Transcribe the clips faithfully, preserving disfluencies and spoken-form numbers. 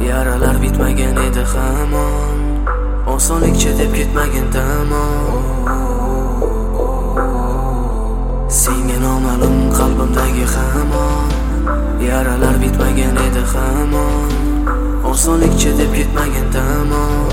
Yaralar bitmagan edi hamon, osonlikcha deb ketmagin tamom. Senga noma'lum qalbimdagi hamon, yaralar bitmagan edi hamon, osonlikcha deb ketmagin tamom.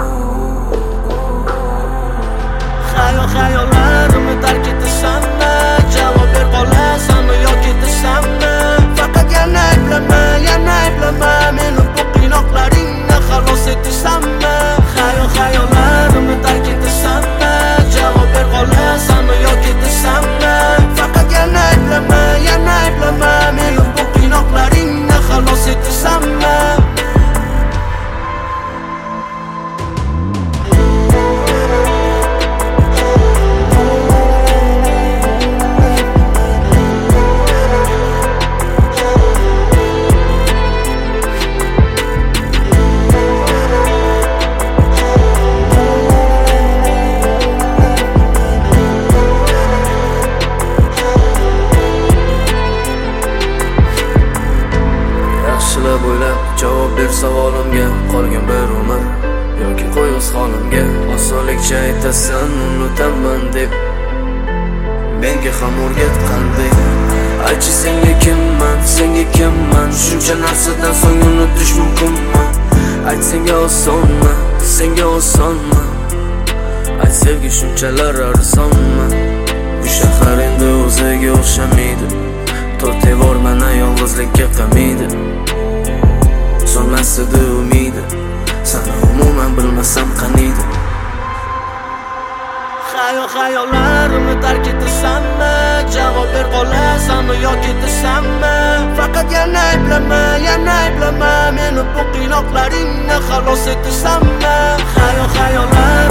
Xayol xayollarimni tark etasanmi? Javob ber qolasanmi yoki etasanmi? Faqat yana ayblama, yana ayblama, meni bu qiynoqlaringni xalos etasanmi? Xayol xayollarimni tark etasanmi? Javob ber qolasanmi yoki etasanmi? Faqat yana ayblama, yana ayblama, meni bu qiynoqlaringni xalos etasanmi? Yaxshilab o'ylab javob ber savolimga, qolgan bir umr yoki qo'yg'iz holimga. Osonlikcha aytasan unutaman deb menga ham o'rgatqanday. Aychi senga kimman, senga kimman, shuncha narsadan so'ng unutish mumkinmi? Ayt senga osonmi, senga osonmi? Ayt sevgi shunchalar arzonmi? Bu shahar endi o'ziga o'xshamaydi, to'rt devor mana yolg'izlikka qamaydi. So'nmasidi umidi, sani umuman bilmasam qaniydi. Xayol xayollarimni tark etasanmi? Javob ber qolasanmi yoki etasanmi? Faqat yana ayblama, yana ayblama, meni bu qiynoqlaringni xalos etasanmi? Xayol xayollar